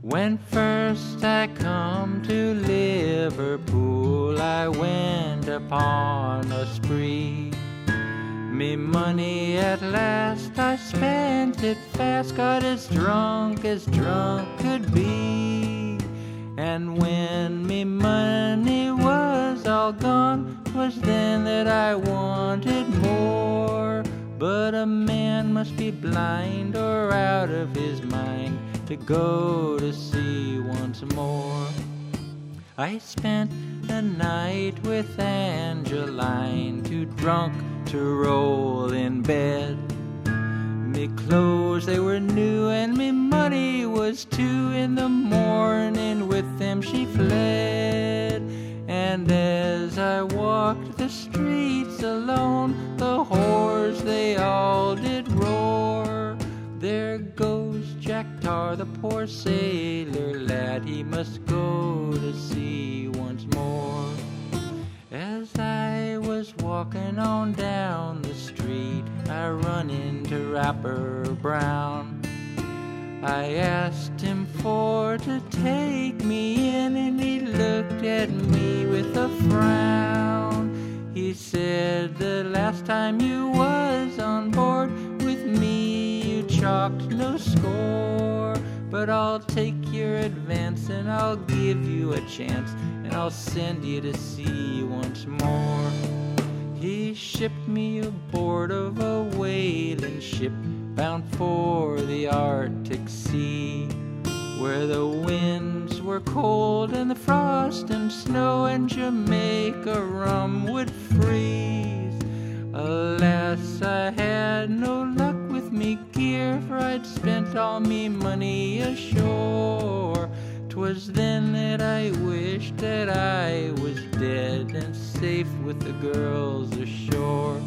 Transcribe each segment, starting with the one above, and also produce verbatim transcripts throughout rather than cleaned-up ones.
When first I come to Liverpool, I went upon a spree. Me money at last, I spent it fast, got as drunk as drunk could be. And when me money was all gone, 'twas then that I wanted more. But a man must be blind or out of his mind to go to sea once more. I spent the night with Angeline, too drunk to roll in bed. Me clothes, they were new, and me money was too. In the morning with them she fled. And as I walked the streets alone, the whores, they all did roar. There goes Jack Tar, the poor sailor lad, he must go to sea once more. As I was walking on down the street, I run into Rapper Brown. I asked him for to take me in, and he looked at me with a frown. He said, the last time you was on board with me, you chalked no score. But I'll take your advance and I'll give you a chance, and I'll send you to sea once more. He shipped me aboard of a whaling ship bound for the Arctic Sea, where the winds were cold and the frost and snow and Jamaica rum would freeze. Alas, I had no luck with me gear, for I'd spent all me money ashore. 'Twas then that I wished that I was dead and safe with the girls ashore.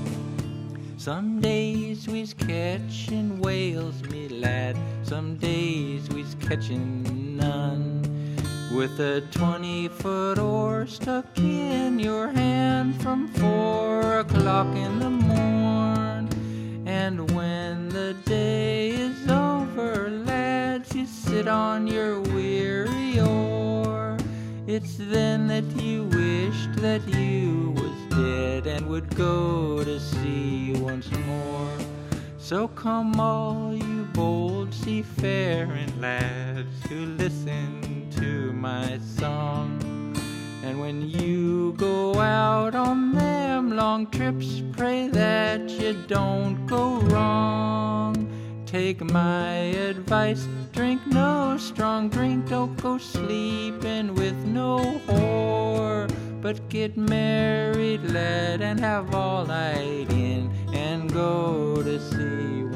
Some days we's catchin' whales, me lad, some days we's catchin' none. With a twenty-foot oar stuck in your hand from four o'clock in the morn. And when the day is over, lads, you sit on your weary oar. It's then that you wished that you was dead and would go to sea once more. So come all you bold seafaring lads who listen to my song, and when you go out on them long trips, pray that you don't go wrong. Take my advice, drink no strong drink, don't go sleeping with no whore, but get married, lad, and have all night in, and go to sea